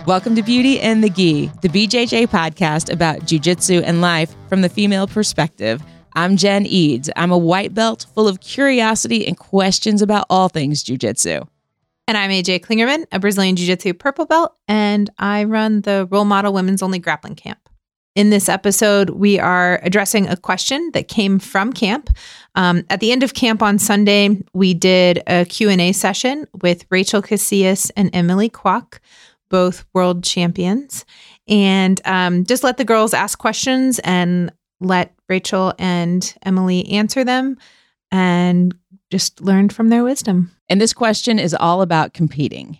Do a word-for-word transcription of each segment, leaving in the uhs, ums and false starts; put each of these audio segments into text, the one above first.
Welcome to Beauty and the Gi, the B J J podcast about jiu-jitsu and life from the female perspective. I'm Jen Eads. I'm a white belt full of curiosity and questions about all things jiu-jitsu. And I'm A J Klingerman, a Brazilian Jiu-Jitsu purple belt, and I run the Role Model Women's Only Grappling Camp. In this episode, we are addressing a question that came from camp. Um, at the end of camp on Sunday, we did a Q and A session with Rachel Casillas and Emily Kwok, both world champions, and um, just let the girls ask questions and let Rachel and Emily answer them and just learn from their wisdom. And this question is all about competing.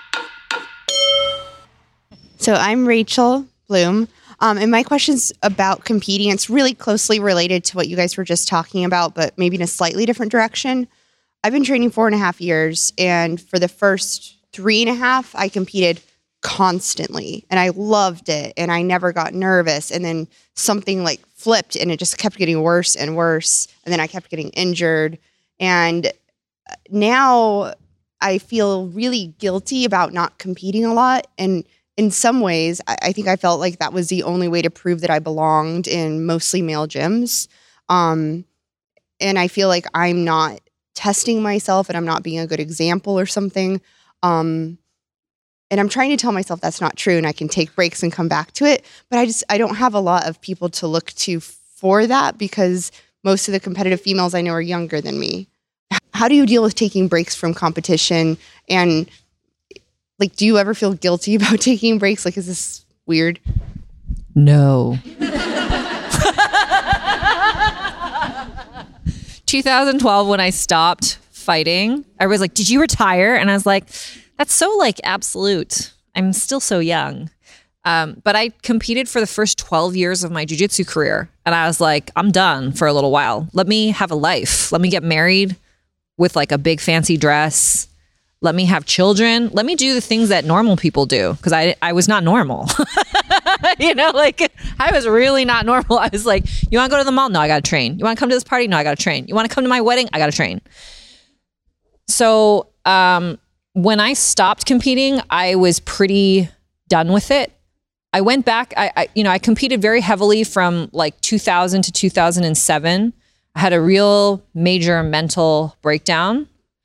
So I'm Rachel Bloom. Um, and my question's about competing. It's really closely related to what you guys were just talking about, but maybe in a slightly different direction. I've been training four and a half years, and for the first three and a half, I competed constantly, and I loved it, and I never got nervous. And then something like flipped, and it just kept getting worse and worse, and then I kept getting injured. And now I feel really guilty about not competing a lot, and in some ways, I think I felt like that was the only way to prove that I belonged in mostly male gyms. Um, and I feel like I'm not testing myself and I'm not being a good example or something. Um, and I'm trying to tell myself that's not true and I can take breaks and come back to it. But I just, I don't have a lot of people to look to for that because most of the competitive females I know are younger than me. How do you deal with taking breaks from competition? And like, do you ever feel guilty about taking breaks? Like, is this weird? No. twenty twelve, when I stopped fighting, I was like, did you retire? And I was like, that's so like absolute. I'm still so young. Um, but I competed for the first twelve years of my jiu-jitsu career. And I was like, I'm done for a little while. Let me have a life. Let me get married with like a big fancy dress. Let me have children. Let me do the things that normal people do. Because I, I was not normal. you know, like I was really not normal. I was like, you want to go to the mall? No, I got to train. You want to come to this party? No, I got to train. You want to come to my wedding? I got to train. So um, when I stopped competing, I was pretty done with it. I went back, I, I you know, I competed very heavily from like two thousand to two thousand seven. I had a real major mental breakdown.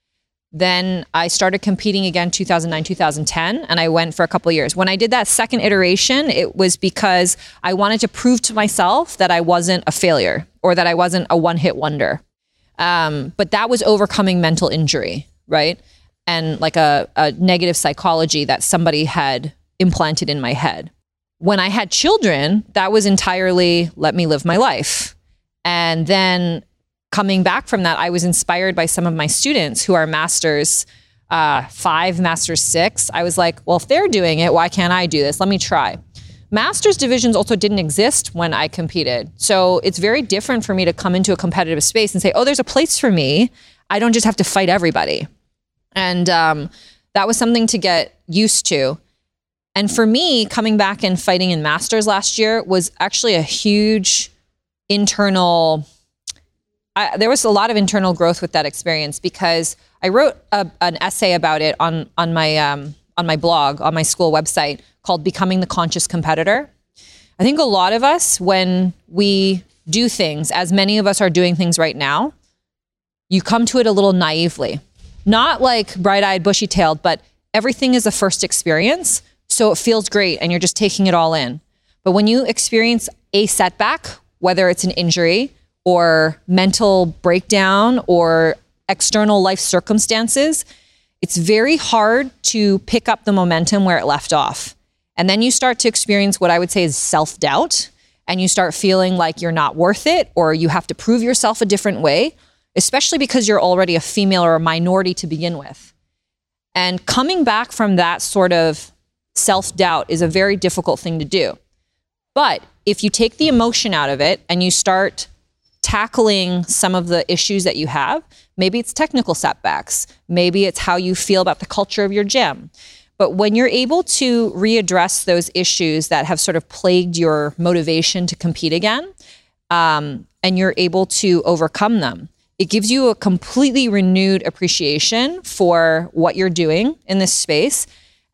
Then I started competing again two thousand nine, two thousand ten, and I went for a couple of years. When I did that second iteration, it was because I wanted to prove to myself that I wasn't a failure or that I wasn't a one-hit wonder. Um, but that was overcoming mental injury, right? And like a, a negative psychology that somebody had implanted in my head. When I had children, that was entirely let me live my life. And then coming back from that, I was inspired by some of my students who are masters uh, five, masters six. I was like, well, if they're doing it, why can't I do this? Let me try. Masters divisions also didn't exist when I competed. So it's very different for me to come into a competitive space and say, oh, there's a place for me. I don't just have to fight everybody. And um, that was something to get used to. And for me, coming back and fighting in masters last year was actually a huge internal I, there was a lot of internal growth with that experience because I wrote a, an essay about it on on my um, on my blog, on my school website called Becoming the Conscious Competitor. I think a lot of us, when we do things, as many of us are doing things right now, you come to it a little naively. Not like bright-eyed, bushy-tailed, but everything is a first experience, so it feels great and you're just taking it all in. But when you experience a setback, whether it's an injury, or mental breakdown or external life circumstances, it's very hard to pick up the momentum where it left off. And then you start to experience what I would say is self-doubt, and you start feeling like you're not worth it or you have to prove yourself a different way, especially because you're already a female or a minority to begin with. And coming back from that sort of self-doubt is a very difficult thing to do. But if you take the emotion out of it and you start tackling some of the issues that you have, maybe it's technical setbacks, maybe it's how you feel about the culture of your gym. But when you're able to readdress those issues that have sort of plagued your motivation to compete again, um, and you're able to overcome them, it gives you a completely renewed appreciation for what you're doing in this space.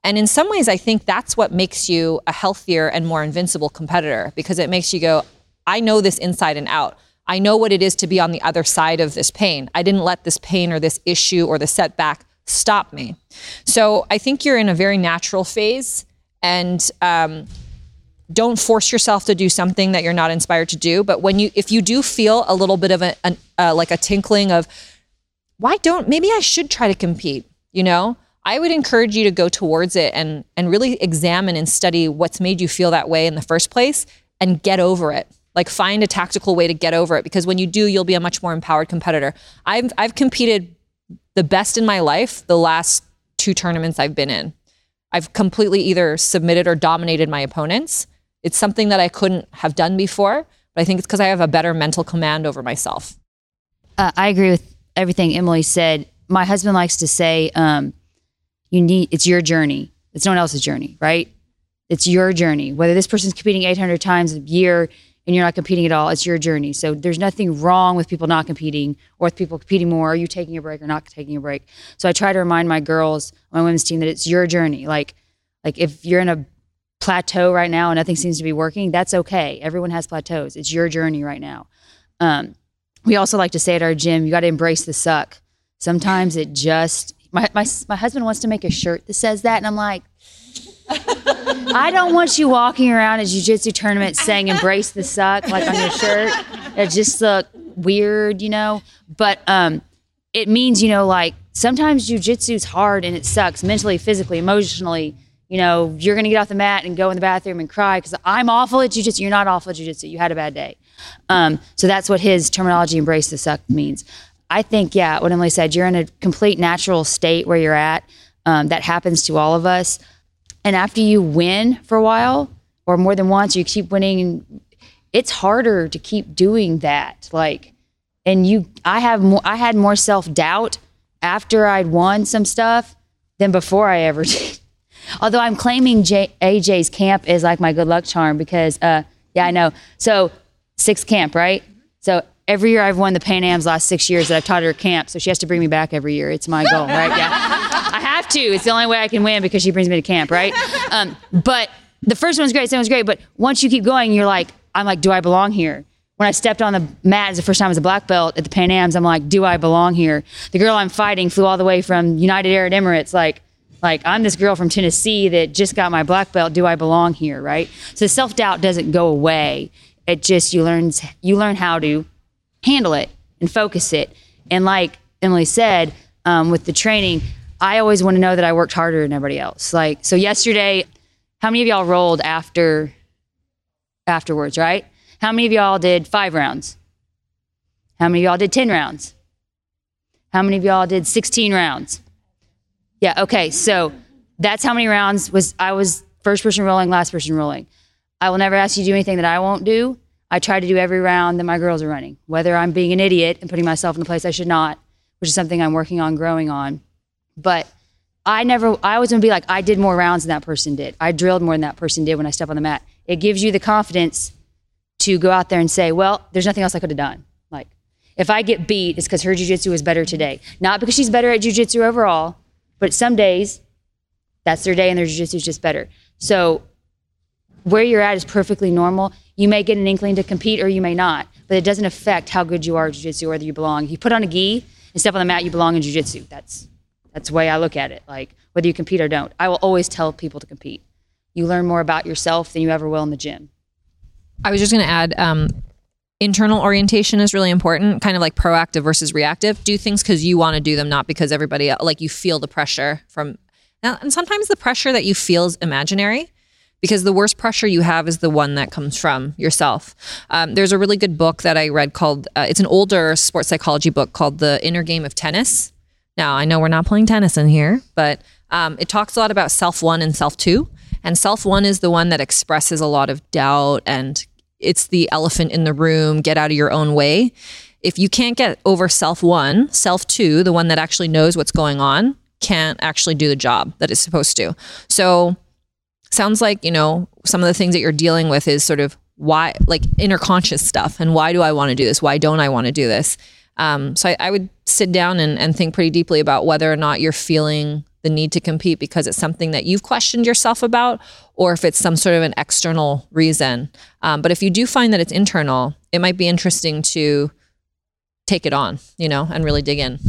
And in some ways, I think that's what makes you a healthier and more invincible competitor, because it makes you go, I know this inside and out. I know what it is to be on the other side of this pain. I didn't let this pain or this issue or the setback stop me. So I think you're in a very natural phase, and um, don't force yourself to do something that you're not inspired to do. But when you, if you do feel a little bit of a, an, uh, like a tinkling of, why don't, maybe I should try to compete, you know, I would encourage you to go towards it and, and really examine and study what's made you feel that way in the first place and get over it. Like find a tactical way to get over it, because when you do, you'll be a much more empowered competitor. I've, I've competed the best in my life the last two tournaments I've been in. I've completely either submitted or dominated my opponents. It's something that I couldn't have done before, but I think it's because I have a better mental command over myself. Uh, I agree with everything Emily said. My husband likes to say, um, you need, it's your journey. It's no one else's journey, right? It's your journey. Whether this person's competing eight hundred times a year and you're not competing at all, it's your journey. So there's nothing wrong with people not competing or with people competing more, or you taking a break or not taking a break. So I try to remind my girls, my women's team, that it's your journey. Like, like if you're in a plateau right now and nothing seems to be working, that's okay. Everyone has plateaus. It's your journey right now. Um, we also like to say at our gym, you got to embrace the suck. Sometimes it just, my, my, my husband wants to make a shirt that says that. And I'm like, I don't want you walking around at jiu-jitsu tournaments saying embrace the suck, like on your shirt. It just look weird, you know? But um, it means, you know, like sometimes jiu-jitsu is hard and it sucks mentally, physically, emotionally. You know, you're going to get off the mat and go in the bathroom and cry because I'm awful at jiu-jitsu. You're not awful at jiu-jitsu. You had a bad day. Um, so that's what his terminology, embrace the suck, means. I think, yeah, what Emily said, you're in a complete natural state where you're at. Um, that happens to all of us. And after you win for a while or more than once, you keep winning, it's harder to keep doing that. Like, and you, I have more, I had more self-doubt after I'd won some stuff than before I ever did. Although I'm claiming J- A J's camp is like my good luck charm because, uh, yeah, I know. So sixth camp, right? So every year I've won the Pan Ams last six years that I've taught her camp. So she has to bring me back every year. It's my goal, right? Yeah. I have to. It's the only way I can win because she brings me to camp, right? Um, but the first one's great, second one's great. But once you keep going, you're like, I'm like, do I belong here? When I stepped on the mat as the first time as a black belt at the Pan Ams, I'm like, do I belong here? The girl I'm fighting flew all the way from United Arab Emirates, like, Like, I'm this girl from Tennessee that just got my black belt. Do I belong here, right? So self-doubt doesn't go away. It just, you learn, you learn how to handle it and focus it. And like Emily said, um, with the training, I always want to know that I worked harder than everybody else. Like, so yesterday, how many of y'all rolled after, afterwards, right? How many of y'all did five rounds? How many of y'all did ten rounds? How many of y'all did sixteen rounds? Yeah, okay, so that's how many rounds was I was first person rolling, last person rolling. I will never ask you to do anything that I won't do. I try to do every round that my girls are running, whether I'm being an idiot and putting myself in the place I should not, which is something I'm working on, growing on. But I never, I always want to be like, I did more rounds than that person did. I drilled more than that person did when I step on the mat. It gives you the confidence to go out there and say, well, there's nothing else I could have done. Like, if I get beat, it's because her jiu-jitsu was better today. Not because she's better at jiu-jitsu overall, but some days, that's their day and their jiu-jitsu is just better. So where you're at is perfectly normal. You may get an inkling to compete or you may not, but it doesn't affect how good you are at jiu-jitsu or whether you belong. If you put on a gi and step on the mat, you belong in jiu-jitsu. That's that's the way I look at it, like whether you compete or don't. I will always tell people to compete. You learn more about yourself than you ever will in the gym. I was just going to add, um, internal orientation is really important, kind of like proactive versus reactive. Do things because you want to do them, not because everybody else, like you feel the pressure from, and sometimes the pressure that you feel is imaginary because the worst pressure you have is the one that comes from yourself. Um, there's a really good book that I read called, uh, it's an older sports psychology book called The Inner Game of Tennis. Now, I know we're not playing tennis in here, but um, it talks a lot about self one and self two. And self one is the one that expresses a lot of doubt and it's the elephant in the room, get out of your own way. If you can't get over self one, self two, the one that actually knows what's going on, can't actually do the job that it's supposed to. So sounds like, you know, some of the things that you're dealing with is sort of why, like inner conscious stuff. And why do I want to do this? Why don't I want to do this? Um, so I, I would sit down and, and think pretty deeply about whether or not you're feeling the need to compete because it's something that you've questioned yourself about, or if it's some sort of an external reason. Um, but if you do find that it's internal, it might be interesting to take it on, you know, and really dig in.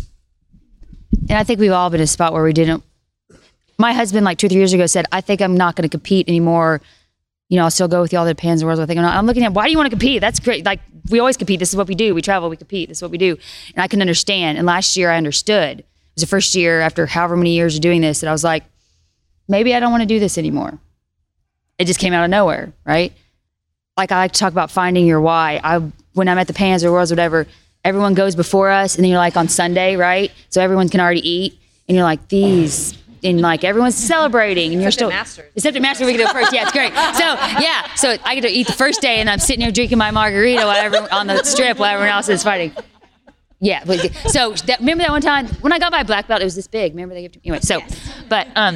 And I think we've all been in a spot where we didn't. My husband, like two or three years ago, said, I think I'm not going to compete anymore. You know, I'll still go with you all the pans and worlds. I think I'm, not. I'm looking at, why do you want to compete? That's great. Like, we always compete. This is what we do. We travel, we compete. This is what we do. And I can understand. And last year I understood. It was the first year after however many years of doing this that I was like, maybe I don't want to do this anymore. It just came out of nowhere, right? Like, I like to talk about finding your why. I When I'm at the pans or worlds or whatever, everyone goes before us, and then you're like on Sunday, right? So everyone can already eat. And you're like, these... And like everyone's celebrating, and you're still Masters. Except at Masters, we can do it first. Yeah, it's great. So yeah, so I get to eat the first day, and I'm sitting here drinking my margarita while everyone on the strip while everyone else is fighting. Yeah, but, so that, remember that one time when I got my black belt, it was this big. Remember they gave it to me? Anyway, so, but um,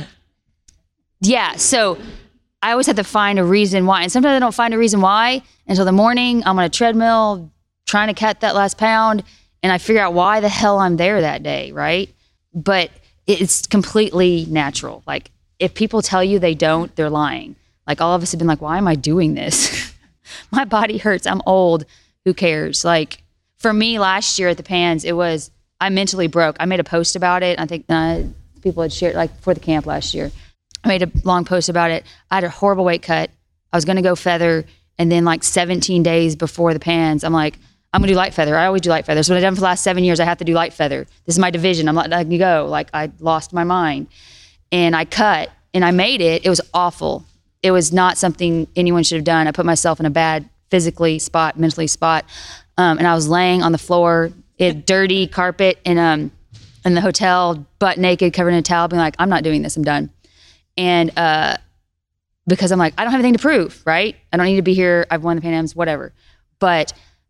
yeah, so I always have to find a reason why, and sometimes I don't find a reason why until the morning. I'm on a treadmill trying to cut that last pound, and I figure out why the hell I'm there that day, right? But it's completely natural. Like, if people tell you they don't, they're lying. Like, all of us have been like, why am I doing this? My body hurts. I'm old. Who cares? Like, for me last year at the Pans, it was, I mentally broke. I made a post about it. I think uh, people had shared, like, for the camp last year. I made a long post about it. I had a horrible weight cut. I was going to go feather. And then like seventeen days before the Pans, I'm like, I'm gonna do light feather. I always do light feather. So what I've done for the last seven years, I have to do light feather. This is my division. I'm not letting you go. Like, I lost my mind. And I cut and I made it. It was awful. It was not something anyone should have done. I put myself in a bad physically spot, mentally spot. Um, and I was laying on the floor, it had dirty carpet and um in the hotel, butt naked, covered in a towel, being like, I'm not doing this, I'm done. And uh because I'm like, I don't have anything to prove, right? I don't need to be here. I've won the Pan Ams, whatever. But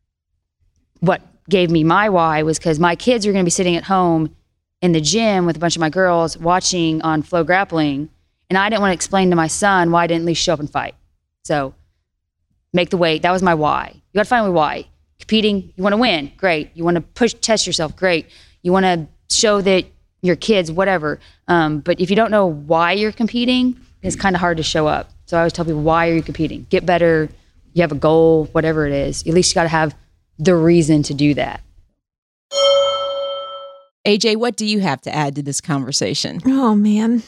what gave me my why was because my kids are going to be sitting at home in the gym with a bunch of my girls watching on Flow Grappling. And I didn't want to explain to my son why I didn't at least show up and fight. So make the weight. That was my why. You got to find my why. Competing, you want to win. Great. You want to push, test yourself. Great. You want to show that your kids, whatever. Um, but if you don't know why you're competing, it's kind of hard to show up. So I always tell people, why are you competing? Get better. You have a goal, whatever it is. At least you got to have the reason to do that. A J, what do you have to add to this conversation? Oh, man.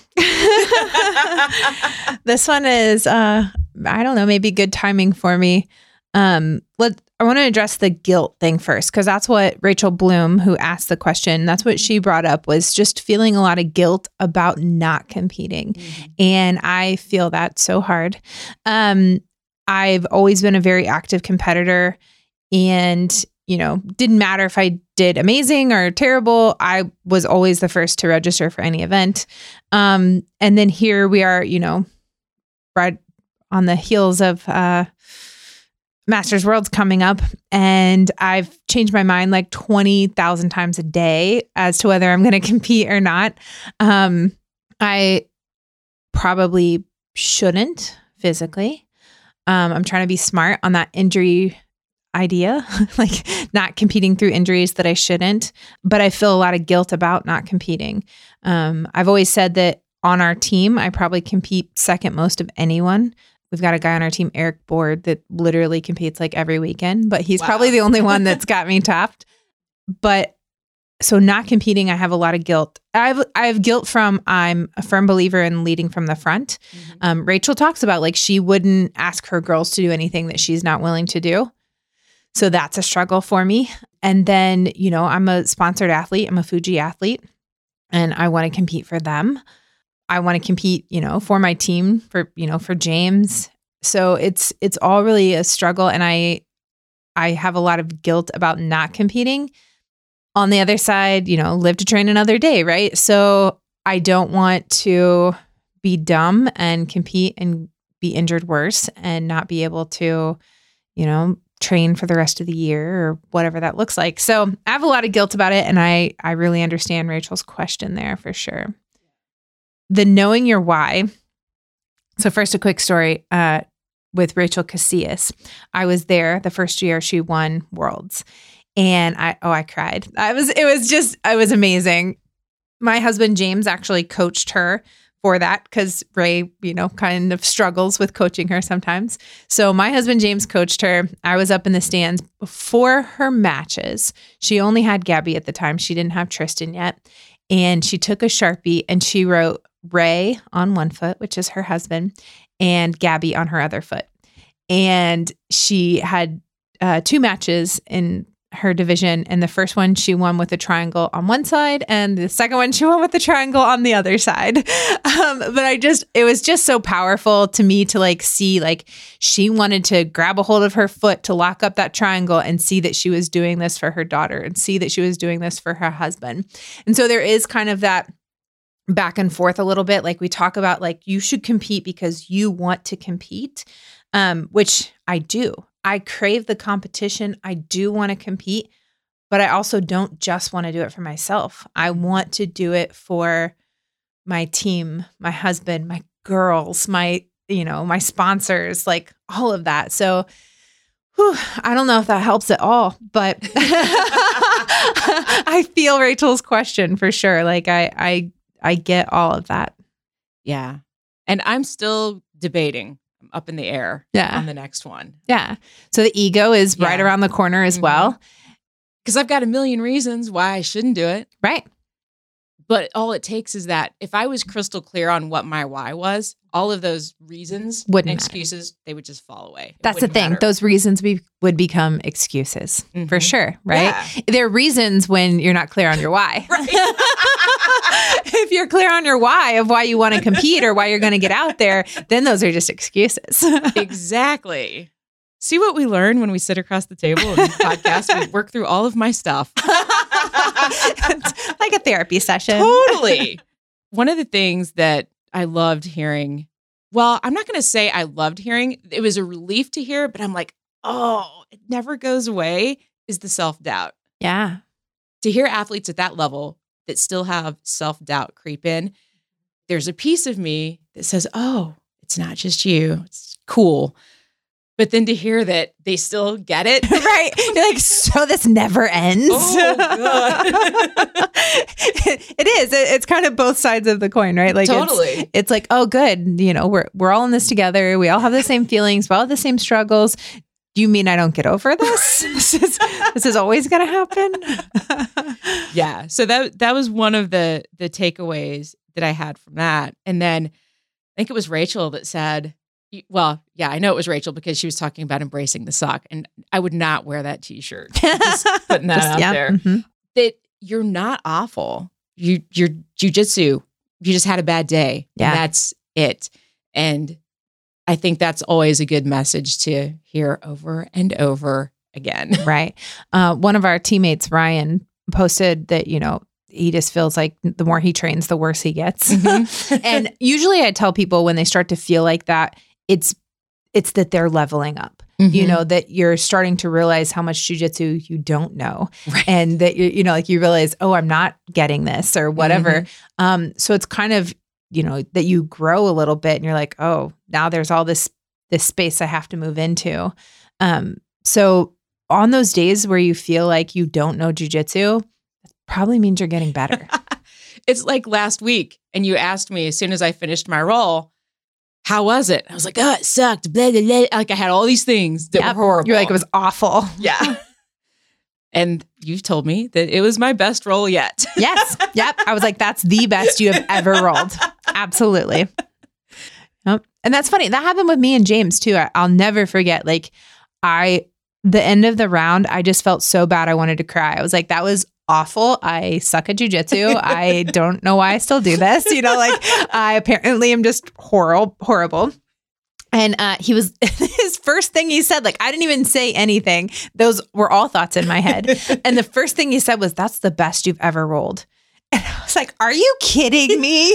This one is, uh, I don't know, maybe good timing for me. Um, let I want to address the guilt thing first, because that's what Rachel Bloom, who asked the question, that's what she brought up, was just feeling a lot of guilt about not competing. Mm-hmm. And I feel that so hard. Um, I've always been a very active competitor. And, you know, didn't matter if I did amazing or terrible. I was always the first to register for any event. Um, and then here we are, you know, right on the heels of uh, Masters Worlds coming up. And I've changed my mind like twenty thousand times a day as to whether I'm going to compete or not. Um, I probably shouldn't physically. Um, I'm trying to be smart on that injury idea, like not competing through injuries that I shouldn't, but I feel a lot of guilt about not competing. Um, I've always said that on our team, I probably compete second most of anyone. We've got a guy on our team, Eric Board, that literally competes like every weekend, but he's wow. probably the only one that's got me topped. But so not competing, I have a lot of guilt. I have, I have guilt from, I'm a firm believer in leading from the front. Mm-hmm. Um, Rachel talks about like, she wouldn't ask her girls to do anything that she's not willing to do. So that's a struggle for me. And then, you know, I'm a sponsored athlete. I'm a Fuji athlete, and I want to compete for them. I want to compete, you know, for my team, for, you know, for James. So it's, it's all really a struggle. And I, I have a lot of guilt about not competing. On the other side, you know, live to train another day, right? So I don't want to be dumb and compete and be injured worse and not be able to, you know, train for the rest of the year or whatever that looks like. So I have a lot of guilt about it. And I, I really understand Rachel's question there for sure. The knowing your why. So first, a quick story uh, with Rachel Casillas. I was there the first year she won Worlds. And I, oh, I cried. I was, it was just, it was amazing. my husband, James, actually coached her for that because Ray, you know, kind of struggles with coaching her sometimes. So my husband, James, coached her. I was up in the stands before her matches. She only had Gabby at the time. She didn't have Tristan yet. And she took a Sharpie and she wrote Ray on one foot, which is her husband, and Gabby on her other foot. And she had uh, two matches in her division. And the first one she won with a triangle on one side, and the second one she won with the triangle on the other side. Um, but I just, it was just so powerful to me to like see, like she wanted to grab a hold of her foot to lock up that triangle and see that she was doing this for her daughter and see that she was doing this for her husband. And so there is kind of that back and forth a little bit. Like we talk about like, you should compete because you want to compete, um, which I do. I crave the competition. I do want to compete, but I also don't just want to do it for myself. I want to do it for my team, my husband, my girls, my, you know, my sponsors, like all of that. So whew, I don't know if that helps at all, but I feel Rachel's question for sure. Like I, I, I get all of that. Yeah. And I'm still debating. I'm up in the air Yeah. on the next one. Yeah. So the ego is Yeah. right around the corner as Mhm. well. Because I've got a million reasons why I shouldn't do it. Right. But all it takes is that if I was crystal clear on what my why was, all of those reasons Wouldn't and matter. excuses, they would just fall away. It That's the wouldn't thing. matter. Those reasons be- would become excuses for Mhm. sure. Right. Yeah. There are reasons when you're not clear on your why. Right. If you're clear on your why of why you want to compete or why you're going to get out there, then those are just excuses. Exactly. See what we learn when we sit across the table and podcast. We work through all of my stuff. It's like a therapy session. Totally. One of the things that I loved hearing, well, I'm not going to say I loved hearing, it was a relief to hear, but I'm like, oh, it never goes away, is the self-doubt. Yeah. To hear athletes at that level that still have self-doubt creep in, there's a piece of me that says, oh, it's not just you. It's cool. But then to hear that they still get it. Right. You're like, so this never ends. Oh, God. It is. It- It's kind of both sides of the coin, right? Like it's- Totally. It's, like, oh, good. You know, we're we're all in this together. We all have the same feelings. We all have the same struggles. Do you mean I don't get over this? this is this is always going to happen. Yeah. So that that was one of the the takeaways that I had from that. And then I think it was Rachel that said, well, yeah, I know it was Rachel because she was talking about embracing the suck. And I would not wear that t-shirt. Just putting that Just- out yeah, there. mhm. That you're not awful. You you're jujitsu. You just had a bad day. Yeah. And that's it. And I think that's always a good message to hear over and over again. Right. Uh, one of our teammates, Ryan, posted that, you know, he just feels like the more he trains, the worse he gets. And usually I tell people when they start to feel like that, it's it's that they're leveling up. You know, that you're starting to realize how much jujitsu you don't know. Right. And that, you you know, like you realize, oh, I'm not getting this or whatever. Um, so it's kind of, you know, that you grow a little bit and you're like, oh, now there's all this, this space I have to move into. Um, so on those days where you feel like you don't know jujitsu, that probably means you're getting better. It's like last week, and you asked me as soon as I finished my roll, how was it? I was like, oh, it sucked. Blah, blah, blah. Like I had all these things that Yep. were horrible. You're like, it was awful. yeah. And you've told me that it was my best roll yet. Yes. Yep. I was like, that's the best you have ever rolled. Absolutely. Yep. And that's funny. That happened with me and James too. I, I'll never forget. Like I, the end of the round, I just felt so bad. I wanted to cry. I was like, that was awful. I suck at jujitsu. I don't know why I still do this. You know, like I apparently am just horrible, horrible. And uh, he was, his first thing he said, like, I didn't even say anything. Those were all thoughts in my head. And the first thing he said was, that's the best you've ever rolled. And I was like, are you kidding me?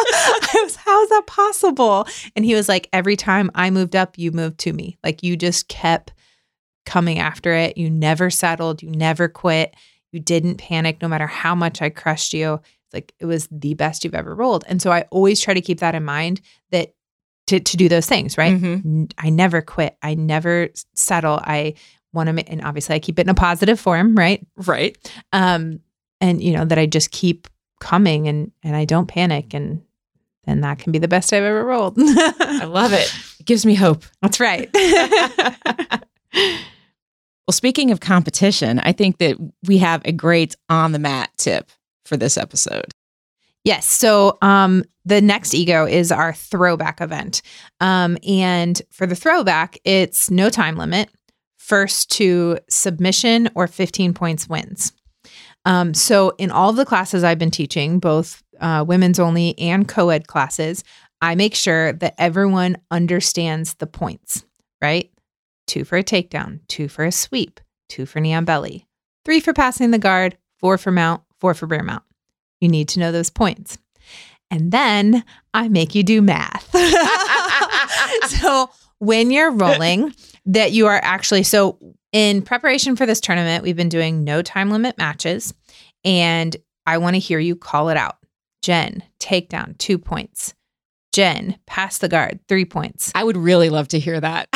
I was, how is that possible? And he was like, every time I moved up, you moved to me. Like you just kept coming after it. You never settled. You never quit. You didn't panic no matter how much I crushed you. It's like, it was the best you've ever rolled. And so I always try to keep that in mind, that to, to do those things, right? Mhm. N- I never quit. I never settle. I want to, and obviously I keep it in a positive form, right? Right. Um, and you know, that I just keep coming and, and I don't panic. And then that can be the best I've ever rolled. I love it. It gives me hope. That's right. Well, speaking of competition, I think that we have a great on the mat tip for this episode. Yes. So um, the next ego is our throwback event. Um, and for the throwback, it's no time limit. First to submission or fifteen points wins. Um, so in all of the classes I've been teaching, both uh, women's only and co-ed classes, I make sure that everyone understands the points, right? Two for a takedown, two for a sweep, two for knee on belly, three for passing the guard, four for mount, four for rear mount. You need to know those points. And then I make you do math. So when you're rolling, that you are actually, so in preparation for this tournament, we've been doing no time limit matches. And I want to hear you call it out. Jen, takedown, two points. Jen, pass the guard, three points. I would really love to hear that.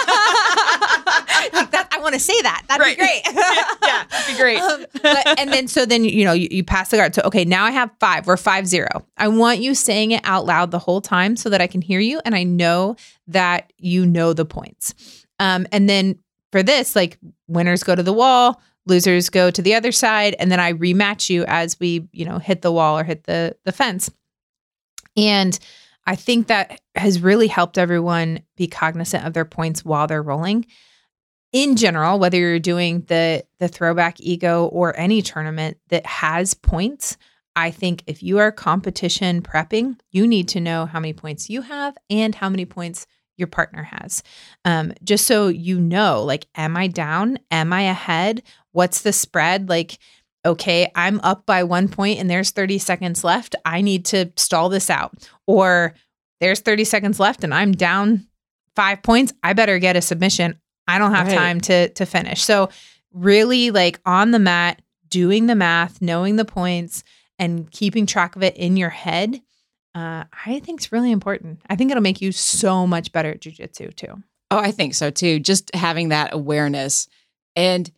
Like that, I want to say that. That'd Right. be great. Yeah, that'd be great. Um, but, and then, so then, you know, you, you pass the guard. So, okay, now I have five. We're five zero. I want you saying it out loud the whole time so that I can hear you and I know that you know the points. Um, and then for this, like winners go to the wall, losers go to the other side, and then I rematch you as we, you know, hit the wall or hit the the fence. And I think that has really helped everyone be cognizant of their points while they're rolling. In general, whether you're doing the the throwback ego or any tournament that has points, I think if you are competition prepping, you need to know how many points you have and how many points your partner has. Um, just so you know, like, am I down? Am I ahead? What's the spread? Like, okay, I'm up by one point and there's thirty seconds left. I need to stall this out. Or there's thirty seconds left and I'm down five points. I better get a submission. I don't have Right. time time to to finish. So really, like, on the mat, doing the math, knowing the points, and keeping track of it in your head, uh, I think is really important. I think it'll make you so much better at jiu-jitsu too. Oh, I think so too. Just having that awareness. And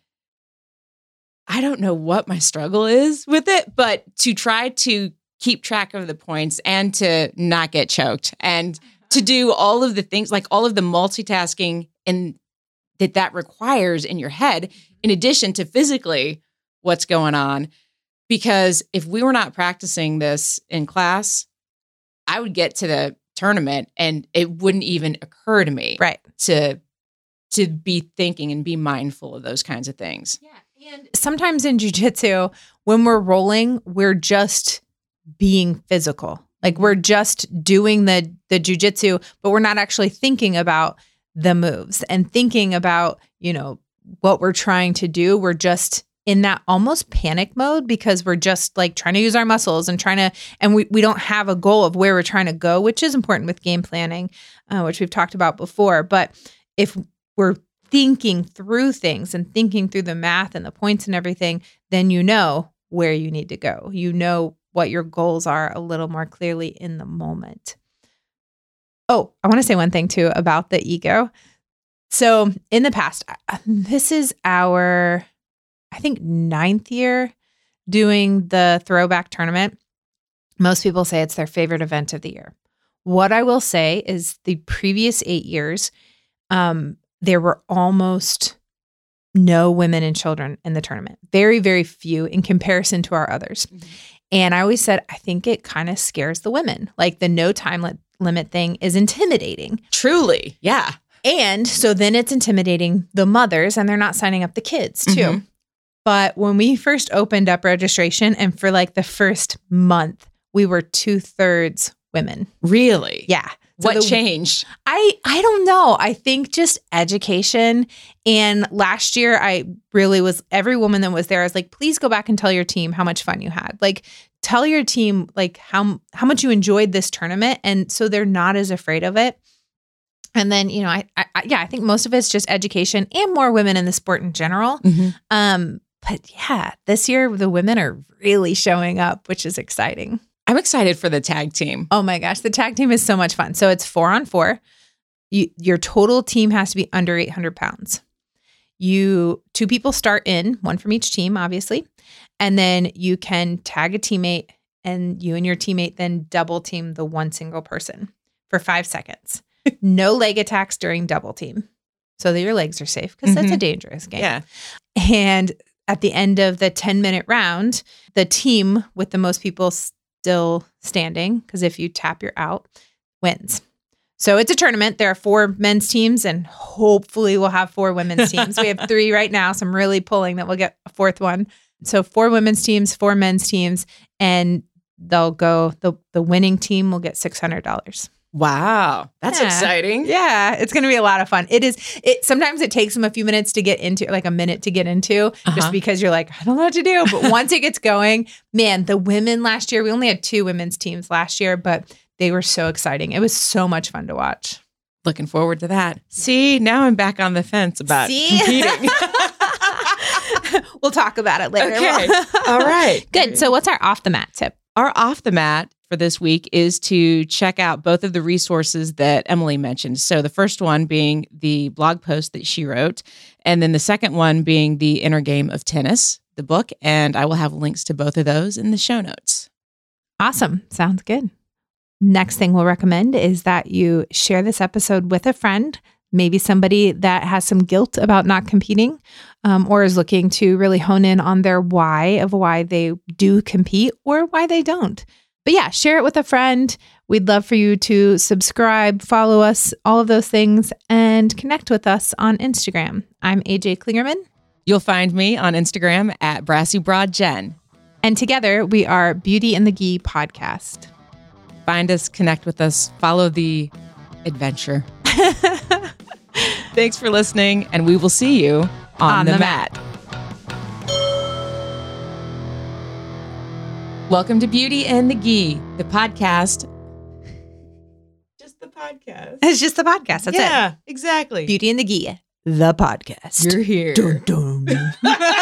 I don't know what my struggle is with it, but to try to keep track of the points and to not get choked and to do all of the things, like all of the multitasking and that that requires in your head, in addition to physically what's going on. Because if we were not practicing this in class, I would get to the tournament and it wouldn't even occur to me Right. to to be thinking and be mindful of those kinds of things. Yeah. And sometimes in jiu-jitsu, when we're rolling, we're just being physical. Like, we're just doing the the jiu-jitsu, but we're not actually thinking about the moves and thinking about, you know, what we're trying to do. We're just in that almost panic mode because we're just like trying to use our muscles and trying to, and we, we don't have a goal of where we're trying to go, which is important with game planning, uh, which we've talked about before. But if we're thinking through things and thinking through the math and the points and everything, then you know where you need to go. You know what your goals are a little more clearly in the moment. Oh, I want to say one thing too about the ego. So in the past, this is our, I think, ninth year doing the throwback tournament. Most people say it's their favorite event of the year. What I will say is the previous eight years, um, there were almost no women and children in the tournament. Very, very few in comparison to our others. Mm-hmm. And I always said, I think it kind of scares the women. Like, the no time li- limit thing is intimidating. Truly. Yeah. And so then it's intimidating the mothers, and they're not signing up the kids too. Mm-hmm. But when we first opened up registration, and for like the first month, we were two thirds women. Really? Yeah. So what the, changed? I, I don't know. I think just education. And last year, I really was, every woman that was there, I was like, please go back and tell your team how much fun you had. Like, tell your team like how, how much you enjoyed this tournament. And so they're not as afraid of it. And then, you know, I, I yeah, I think most of it's just education and more women in the sport in general. Mm-hmm. Um, but yeah, this year the women are really showing up, which is exciting. I'm excited for the tag team. Oh my gosh, the tag team is so much fun. So it's four on four. You, your total team has to be under eight hundred pounds. You two people start in, one from each team, obviously, and then you can tag a teammate and you and your teammate then double team the one single person for five seconds. No leg attacks during double team so that your legs are safe because Mhm. that's a dangerous game. Yeah. And at the end of the ten minute round, the team with the most people still standing, because if you tap, you're out, wins. So it's a tournament. There are four men's teams and hopefully we'll have four women's teams. We have three right now. So I'm really pulling that we'll get a fourth one. So four women's teams, four men's teams, and they'll go, the, the winning team will get six hundred dollars. Wow. That's Yeah. exciting. Yeah, it's going to be a lot of fun. It is. It sometimes it takes them a few minutes to get into, like a minute to get into, Uh-huh. just because you're like, I don't know what to do. But once it gets going, man, the women last year, we only had two women's teams last year, but they were so exciting. It was so much fun to watch. Looking forward to that. See, now I'm back on the fence about See? competing. We'll talk about it later. Okay. All right. Good. So what's our off the mat tip? Our off the mat for this week is to check out both of the resources that Emily mentioned. So the first one being the blog post that she wrote, and then the second one being the Inner Game of Tennis, the book. And I will have links to both of those in the show notes. Awesome. Sounds good. Next thing we'll recommend is that you share this episode with a friend, maybe somebody that has some guilt about not competing, um, or is looking to really hone in on their why of why they do compete or why they don't. But yeah, share it with a friend. We'd love for you to subscribe, follow us, all of those things, and connect with us on Instagram. I'm A J Klingerman. You'll find me on Instagram at BrassyBroadJen. And together we are Beauty and the Gi podcast. Find us, connect with us, follow the adventure. Thanks for listening, and we will see you on, On the, the mat. Welcome to Beauty and the Gi, the podcast. Just the podcast. It's just the podcast. That's yeah, exactly. it. Beauty and the Gi, the podcast. You're here. Dun, dun.